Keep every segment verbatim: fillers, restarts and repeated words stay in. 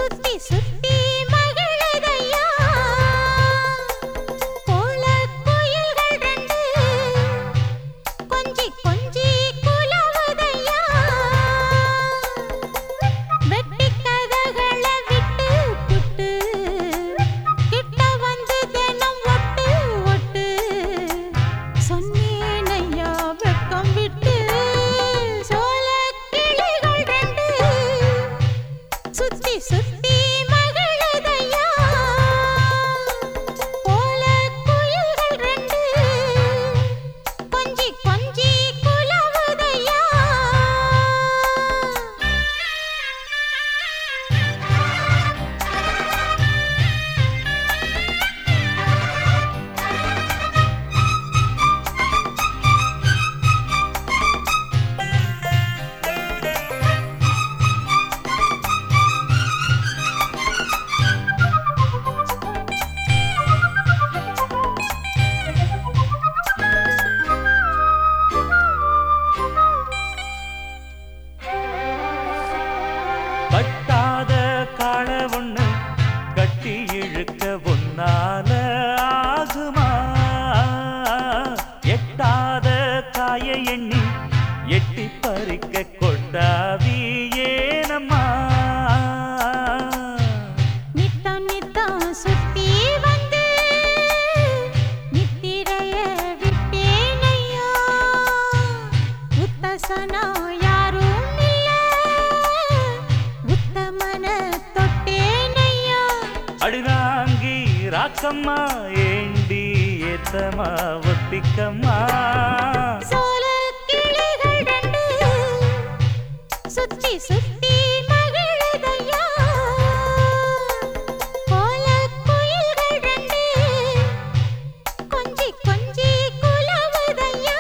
சுத்தி சுத்தி மகிழுதையா கோல குயில்கள் ரெண்டு கொஞ்சி கொஞ்சி குலவுதையா வெட்டி கதகளை விட்டு புட்டு கிட்ட வந்து தினம் ஒட்டு ஒட்டு சொன்னேனையா வெக்கம் விட்டு சோல கிளிகள் ரெண்டு சுத்தி சுத்தி மகிழுதையா கோல குயில்கள் ரெண்டு கொஞ்சி கொஞ்சி குலவுதையா கட்டாத காள ஒண்ணு கட்டி இழுக்க ஒன்னால ஆகுமா எட்டாத காய எண்ணி எட்டி பறிக்க கொட்டாவி ஏனம்மா நித்தம் நித்தம் சுத்தி வந்து நித்திரைய விட்டேனையா உத்தசனா யாரும் இல்ல உத்தமன தொட்டேனையா அடிராங்கி ராக்கம்மா ஏண்டி ஏத்தமா ஒத்திக்கம்மா சோல கிளிகள் ரெண்டு சுத்தி சுத்தி மகிழுதையா கோல குயில்கள் ரெண்டு கொஞ்சி கொஞ்சி குலவுதையா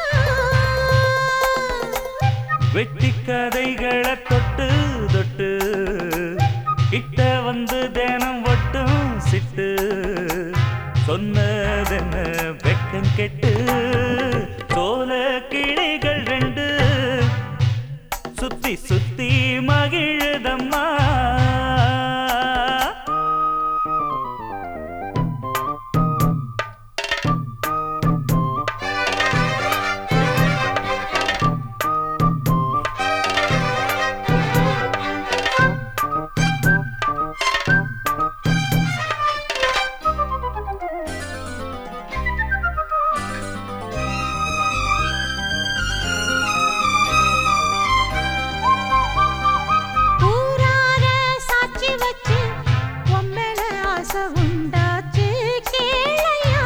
வெட்டி கதைகளை தொட்டு தொட்டு கிட்ட வந்து தினம் ஒட்டும் சிட்டு சொன்னதென்ன வெக்கம் கெட்டு சோல கிளிகள் ரெண்டு சுத்தி சுத்தி மகிழுதம்மா ஊரார சாட்சி வச்சு உம்மேல ஆசை உண்டாச்சு கேளையா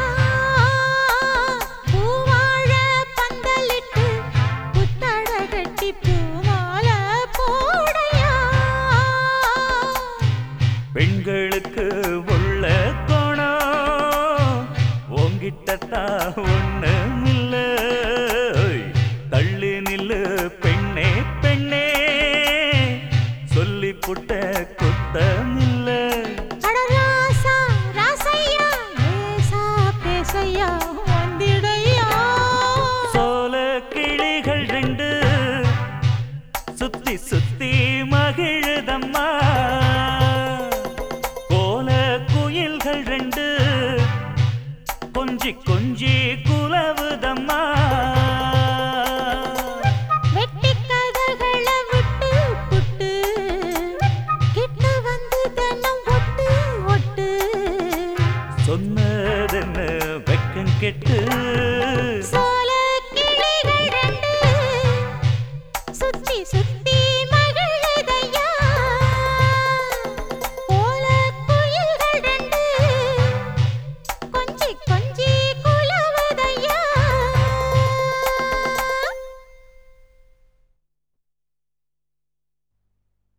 பூவாழ பந்தலிட்டு புத்தட கட்டி பூமால போடையா பெண்களுக்கு உள்ள கோணம் உங்கிட்டத்தா ஒண்ணுமில்ல தள்ளி நில்லு பெண்ணே பெண்ணே சொல்லி புட்ட குத்தமில்ல